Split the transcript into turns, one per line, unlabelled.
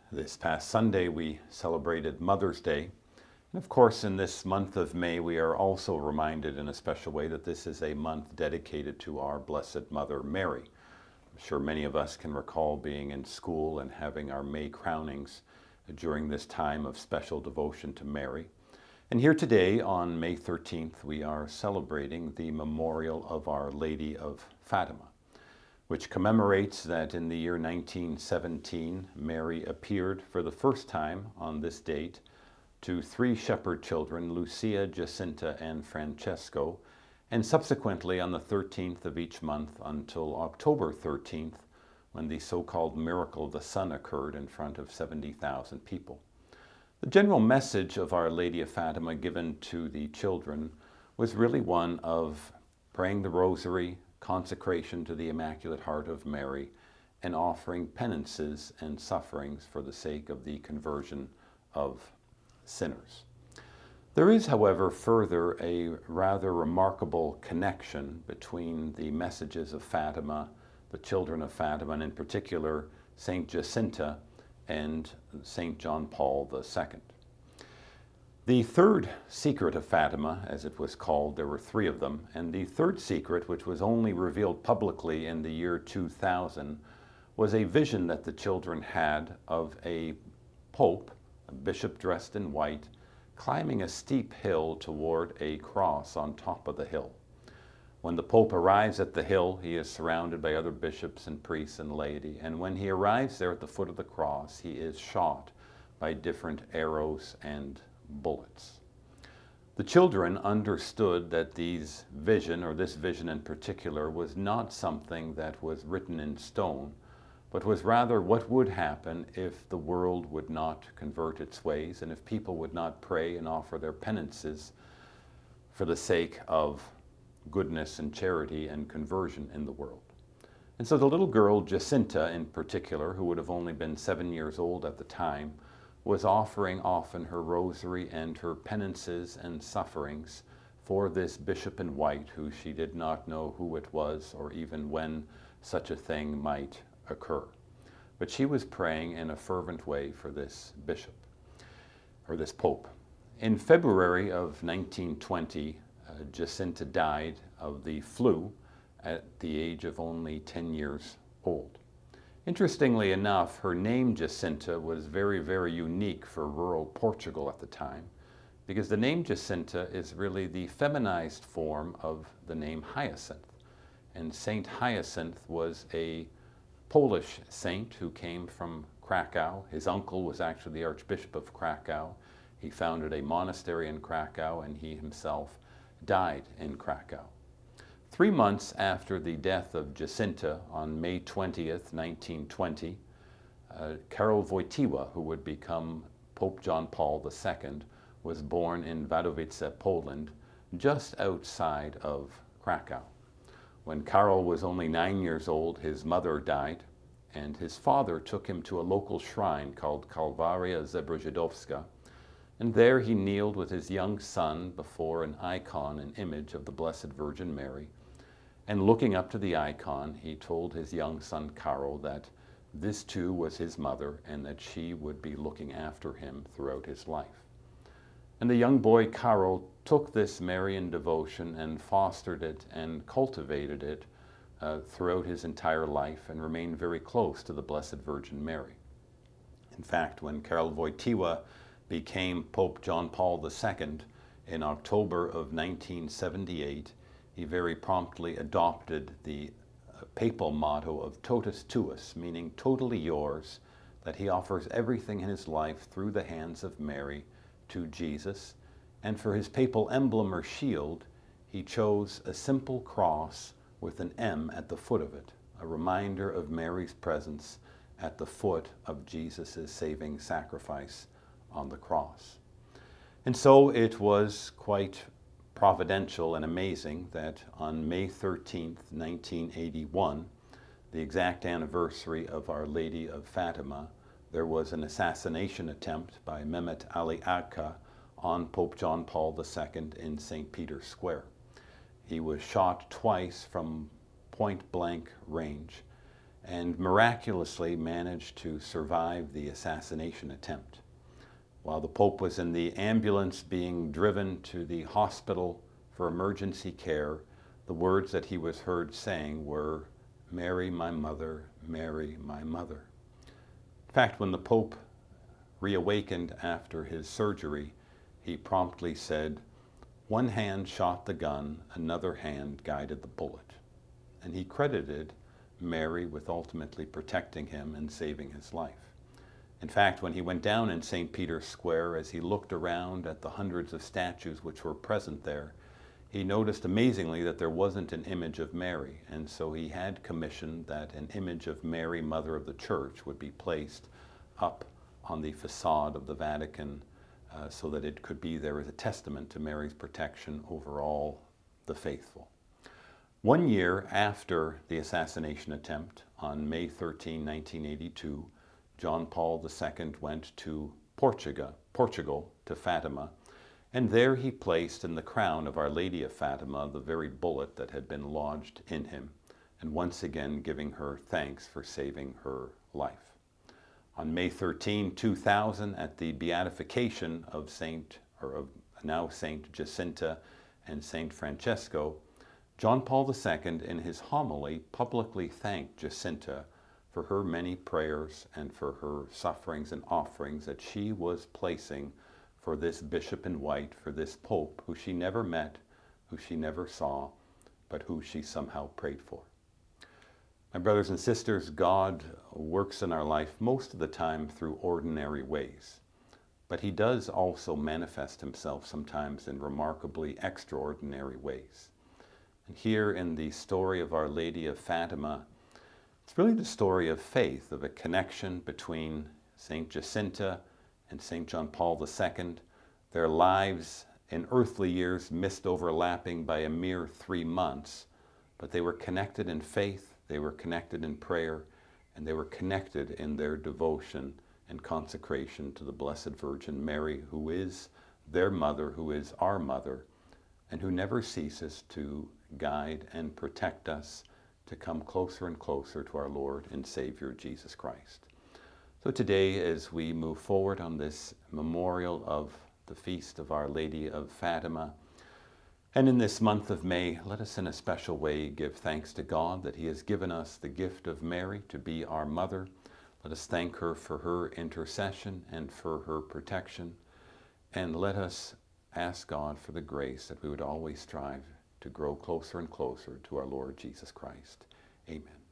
This past Sunday, we celebrated Mother's Day. And of course, in this month of May, we are also reminded in a special way that this is a month dedicated to our Blessed Mother Mary. I'm sure many of us can recall being in school and having our May crownings during this time of special devotion to Mary. And here today, on May 13th, we are celebrating the memorial of Our Lady of Fatima, which commemorates that in the year 1917, Mary appeared for the first time on this date to three shepherd children, Lucia, Jacinta, and Francesco, and subsequently on the 13th of each month until October 13th, when the so-called miracle of the sun occurred in front of 70,000 people. The general message of Our Lady of Fatima given to the children was really one of praying the rosary, consecration to the Immaculate Heart of Mary, and offering penances and sufferings for the sake of the conversion of sinners. There is, however, further a rather remarkable connection between the messages of Fatima, the children of Fatima, and in particular Saint Jacinta and Saint John Paul II. The third secret of Fatima, as it was called, there were three of them, and the third secret, which was only revealed publicly in the year 2000, was a vision that the children had of a pope, a bishop dressed in white, climbing a steep hill toward a cross on top of the hill. When the pope arrives at the hill, he is surrounded by other bishops and priests and laity, and when he arrives there at the foot of the cross, he is shot by different arrows and bullets. The children understood that this vision in particular, was not something that was written in stone, but was rather what would happen if the world would not convert its ways and if people would not pray and offer their penances for the sake of goodness and charity and conversion in the world. And so the little girl, Jacinta in particular, who would have only been 7 years old at the time, was offering often her rosary and her penances and sufferings for this bishop in white, who she did not know who it was or even when such a thing might occur. But she was praying in a fervent way for this bishop, or this pope. In February of 1920, Jacinta died of the flu at the age of only 10 years old. Interestingly enough, her name Jacinta was very, very unique for rural Portugal at the time, because the name Jacinta is really the feminized form of the name Hyacinth. And Saint Hyacinth was a Polish saint who came from Krakow. His uncle was actually the Archbishop of Krakow. He founded a monastery in Krakow, and he himself died in Krakow. 3 months after the death of Jacinta on May 20th, 1920, Karol Wojtyła, who would become Pope John Paul II, was born in Wadowice, Poland, just outside of Krakow. When Karol was only 9 years old, his mother died, and his father took him to a local shrine called Kalwaria Zebrzydowska, and there he kneeled with his young son before an icon, an image of the Blessed Virgin Mary. And looking up to the icon, he told his young son Karol that this too was his mother and that she would be looking after him throughout his life. And the young boy Karol took this Marian devotion and fostered it and cultivated it throughout his entire life and remained very close to the Blessed Virgin Mary. In fact, when Karol Wojtyła became Pope John Paul II in October of 1978, he very promptly adopted the papal motto of totus tuus, meaning totally yours, that he offers everything in his life through the hands of Mary to Jesus. And for his papal emblem or shield, he chose a simple cross with an M at the foot of it, a reminder of Mary's presence at the foot of Jesus' saving sacrifice on the cross. And so it was quite providential and amazing that on May 13th, 1981, the exact anniversary of Our Lady of Fatima, there was an assassination attempt by Mehmet Ali Agca on Pope John Paul II in St. Peter's Square. He was shot twice from point-blank range, and miraculously managed to survive the assassination attempt. While the Pope was in the ambulance being driven to the hospital for emergency care, the words that he was heard saying were, "Mary, my mother, Mary, my mother." In fact, when the Pope reawakened after his surgery, he promptly said, "One hand shot the gun, another hand guided the bullet." And he credited Mary with ultimately protecting him and saving his life. In fact, when he went down in St. Peter's Square, as he looked around at the hundreds of statues which were present there, he noticed amazingly that there wasn't an image of Mary, and so he had commissioned that an image of Mary, Mother of the Church, would be placed up on the facade of the Vatican so that it could be there as a testament to Mary's protection over all the faithful. 1 year after the assassination attempt, on May 13, 1982, John Paul II went to Portugal, to Fatima, and there he placed in the crown of Our Lady of Fatima the very bullet that had been lodged in him, and once again giving her thanks for saving her life. On May 13, 2000, at the beatification of now Saint Jacinta and Saint Francesco, John Paul II, in his homily, publicly thanked Jacinta for her many prayers and for her sufferings and offerings that she was placing for this bishop in white, for this pope who she never met, who she never saw, but who she somehow prayed for. My brothers and sisters, God works in our life most of the time through ordinary ways, but he does also manifest himself sometimes in remarkably extraordinary ways. And here in the story of Our Lady of Fatima, it's really the story of faith, of a connection between Saint Jacinta and Saint John Paul II, their lives in earthly years missed overlapping by a mere 3 months, but they were connected in faith, they were connected in prayer, and they were connected in their devotion and consecration to the Blessed Virgin Mary, who is their mother, who is our mother, and who never ceases to guide and protect us to come closer and closer to our Lord and Savior Jesus Christ. So today, as we move forward on this memorial of the feast of Our Lady of Fatima, and in this month of May, let us in a special way give thanks to God that he has given us the gift of Mary to be our mother. Let us thank her for her intercession and for her protection, and let us ask God for the grace that we would always strive to grow closer and closer to our Lord Jesus Christ. Amen.